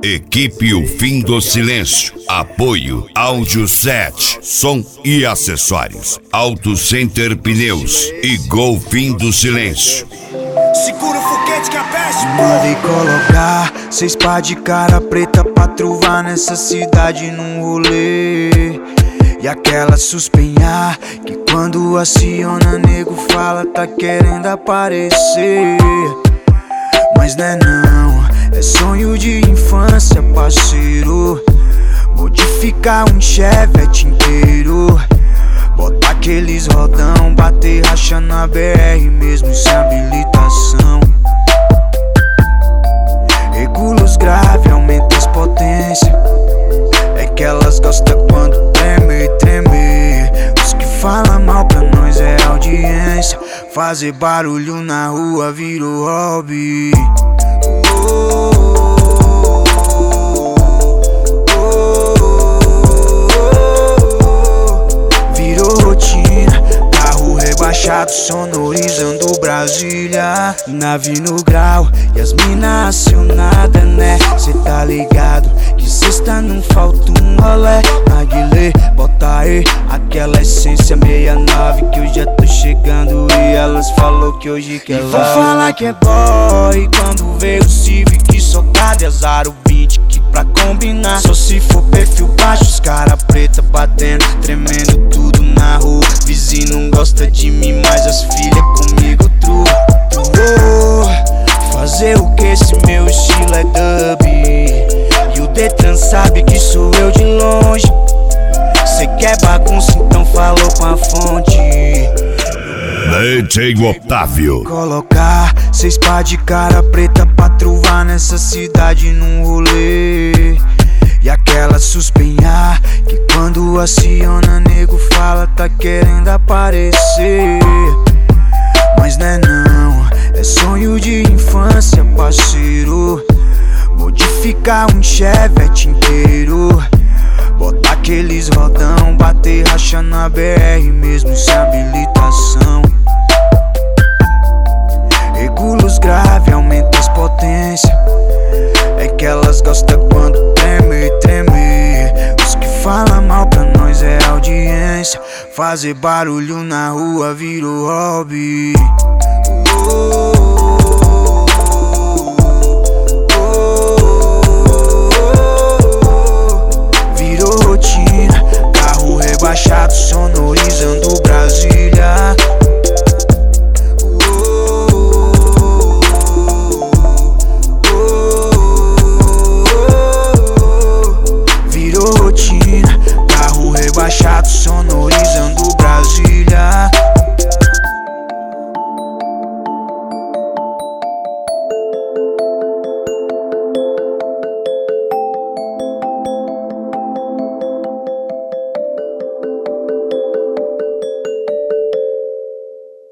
Equipe O Fim do Silêncio. Apoio Áudio 7, som e acessórios. Auto Center Pneus e Gol Fim do Silêncio. Segura o foguete que a peste. Mandei colocar 6 pá de cara preta pra truvar nessa cidade num rolê. E aquela suspenhar que quando aciona nego fala tá querendo aparecer. Mas não é não, é sonho de infância, parceiro. Modificar um Chevette inteiro, botar aqueles rodão, bater racha na BR mesmo sem habilitação. Regula os graves, aumenta as potências. É que elas gostam quando treme, treme. Os que falam mal pra nós é audiência. Fazer barulho na rua virou hobby. Virou rotina, carro rebaixado sonorizando Brasília. Nave no grau e as mina acionada, né? Cê tá ligado que sexta não falta um rolé. Aguilê, bota aí aquela essência 69 que eu já tô chegando e elas falou que hoje quer lá. Vou falar que é boy quando vê o Civic soltado e azar o 20 que pra combinar. Só se for perfil baixo, os cara preta batendo, tremendo tudo na rua. Vizinho não gosta de mim, mas as filhas comigo trua. Fazer o que esse meu estilo é dub. E o Detran sabe que sou eu de longe. Cê quer bagunça, então falou com a fonte. DJ Otávio. Colocar 6 pá de cara preta pra truvar nessa cidade num rolê. E aquela suspenhar que quando aciona nego fala tá querendo aparecer. Mas não é não, é sonho de infância, parceiro. Modificar um Chevette inteiro, botar aqueles rodão, bater racha na BR mesmo sem habilitação. Regula os graves, aumenta as potências. É que elas gostam quando treme, treme. Os que falam mal pra nós é audiência. Fazer barulho na rua virou hobby. Virou rotina, carro rebaixado sonorizando Brasília. Virou rotina, carro rebaixado sonorizando